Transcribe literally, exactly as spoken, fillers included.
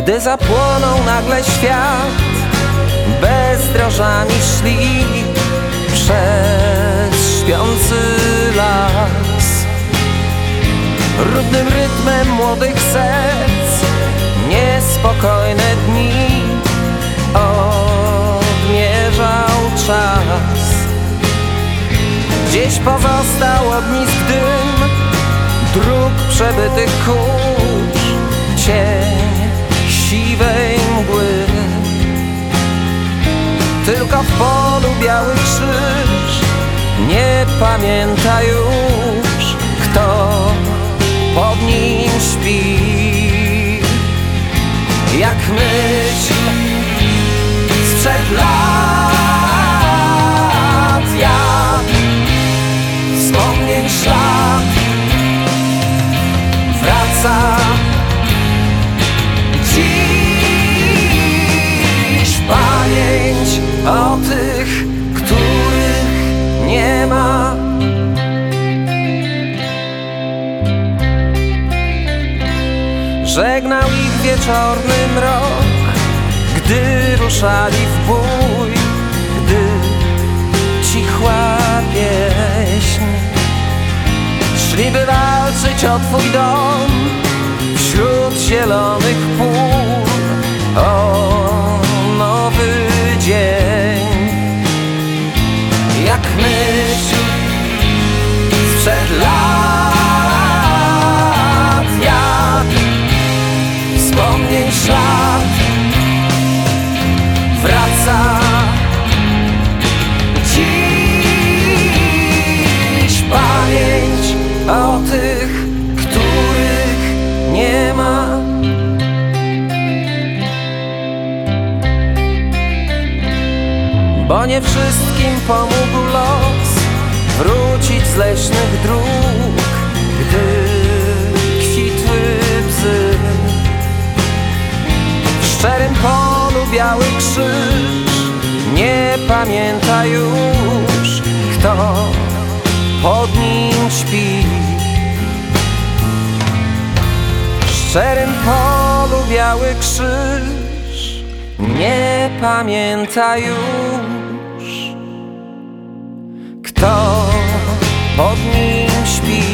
Gdy zapłonął nagle świat, bezdrożami szli przez śpiący las. Równym rytmem młodych serc niespokojne dni odmierzał czas. Gdzieś pozostał ognisk dym dróg przebytych kurz, cień siwej mgły. Tylko w polu biały krzyż nie pamięta już, kto pod nim śpi. Jak myśl sprzed lat, jak wspomnień ślad wraca dziś pamięć o tych, których nie ma. Żegnał ich wieczorny mrok, gdy ruszali w bój, gdy cichła pieśń. Szliby walczyć o twój dom wśród zielonych pól, o nowy dzień. Jak myśl sprzed lat, jak wspomnień ślad wraca dziś pamięć o tych, których nie ma. Bo nie wszystkim pomógł los wrócić z leśnych dróg, gdy kwitły bzy. W szczerym polu biały krzyż nie pamięta już, kto pod nim śpi. W szczerym polu biały krzyż nie pamięta już, kto pod nim śpi.